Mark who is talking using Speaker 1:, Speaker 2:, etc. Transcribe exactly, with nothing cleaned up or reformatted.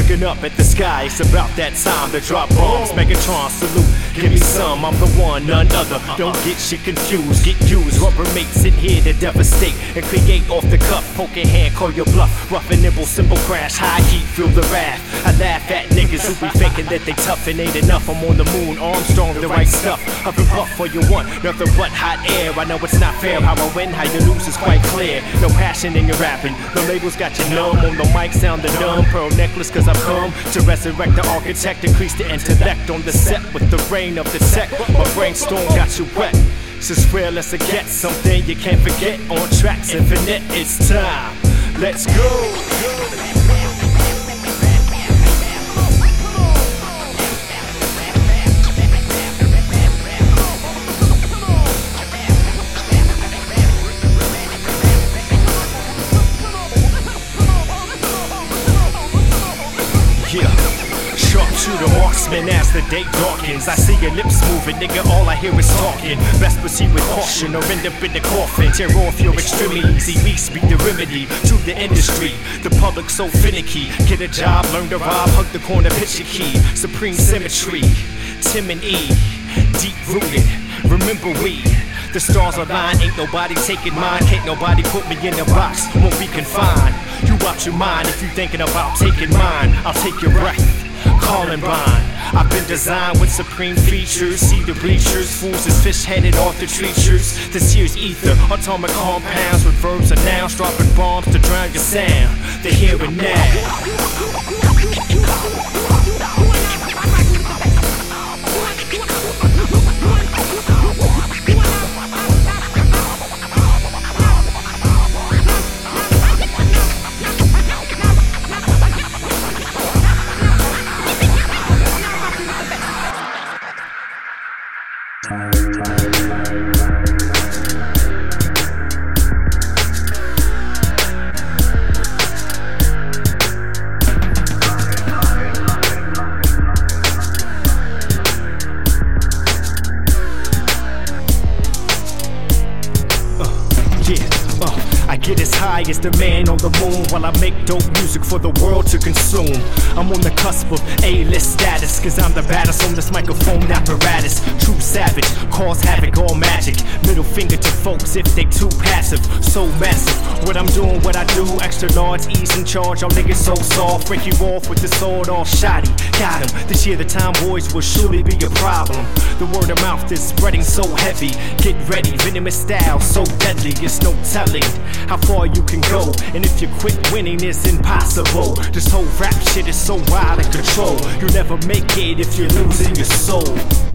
Speaker 1: Looking up at the sky, it's about that time to drop bombs. Megatron, salute, give me some, I'm the one, none other. Don't get shit confused, get used. Rubber mates in here to devastate and create off the cuff. Poke a hand, call your bluff. Rough and nimble, simple crash, high heat, feel the wrath. I laugh at niggas who be faking that they tough and ain't enough. I'm on the moon, Armstrong, the right stuff. Up and buff for you want, nothing but hot air. I know it's not fair, how I win, how you lose is quite clear. No passion in your rapping, the labels got you numb. On the mic sounding dumb, pearl necklace cause I've come to resurrect the architect. Increase the intellect on the set with the rain of the tech. My brainstorm got you wet. It's as real as it gets, something you can't forget. On tracks infinite, it's time. Let's go. Sharpshooter marksman as the day darkens. I see your lips moving, nigga, all I hear is talking. Best proceed with caution or end up in the coffin. Tear off your extremities, elite be the remedy to the industry. The public so finicky. Get a job, learn to rob, hug the corner, pitch your key. Supreme symmetry, Tim and E, deep rooted. Remember we, the stars align, ain't nobody taking mine. Can't nobody put me in a box, won't be confined. You watch your mind if you thinking about taking mine. I'll take your breath, Columbine. I've been designed with supreme features. See the bleachers, fools is fish-headed off the treachers. This here's ether, atomic compounds with verbs and nouns, dropping bombs to drown your sound. The here and now. Get as high as the man on the moon while I make dope music for the world to consume. I'm on the cusp of A-list status, cause I'm the baddest on this microphone apparatus. True savage, cause havoc, all magic. Middle finger to folks if they too passive. So massive, what I'm doing, what I do. Extra large, ease in charge, y'all niggas so soft. Break you off with the sword all shoddy. Got him, this year the time boys will surely be a problem. The word of mouth is spreading so heavy. Get ready, venomous style so deadly, it's no telling how far you can go, and if you quit winning, it's impossible. This whole rap shit is so wild and control. You'll never make it if you're losing your soul.